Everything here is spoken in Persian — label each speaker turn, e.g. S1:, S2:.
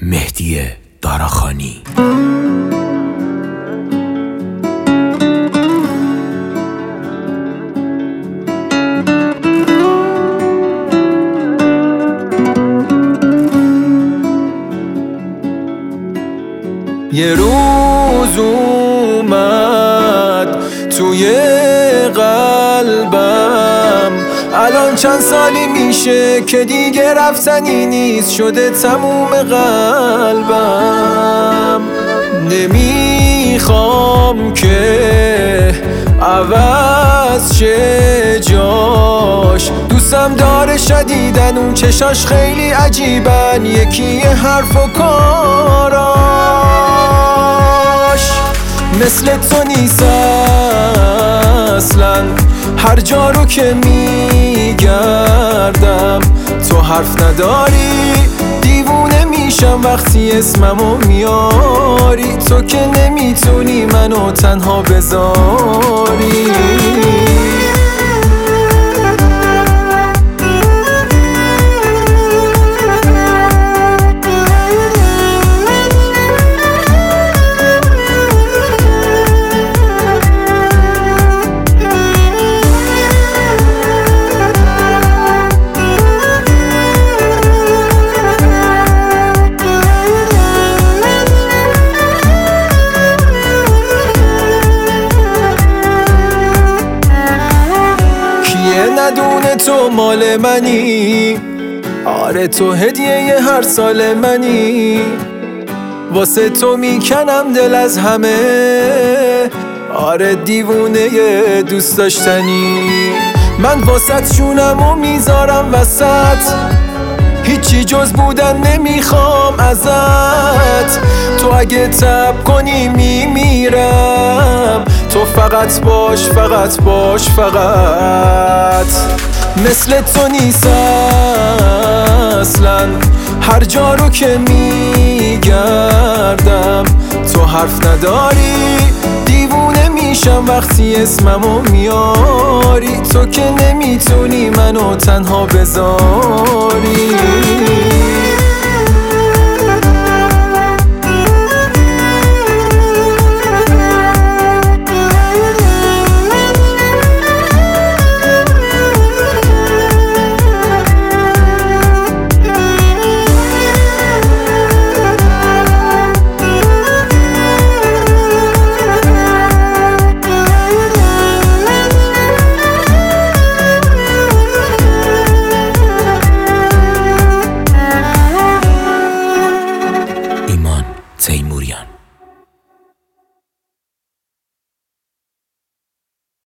S1: مهدی داراخانی.
S2: یه روز اومد توی قلبم، الان چند سالی میشه که دیگه رفتنی نیست، شده تموم قلبم. نمیخوام که عوض شه جاش، دوستم داره شدیدن، اون چشاش خیلی عجیبن، یکی حرف و کاراش مثل تو نیست اصلا. هر جا رو که میگردم تو حرف نداری، دیوونه میشم وقتی اسممو میاری، تو که نمیتونی منو تنها بذاری. ندونه تو مال منی، آره تو هدیه هر سال منی، واسه تو میکنم دل از همه، آره دیوونه دوست داشتنی. من واسط جونمو میذارم وسط، هیچی جز بودن نمیخوام ازت، تو اگه تب کنی میمیرم، تو فقط باش فقط باش فقط. مثل تو نیست اصلا، هر جا رو که میگردم تو حرف نداری، دیوونه میشم وقتی اسممو میاری، تو که نمیتونی منو تنها بذاری.
S1: ایمان تیموریان.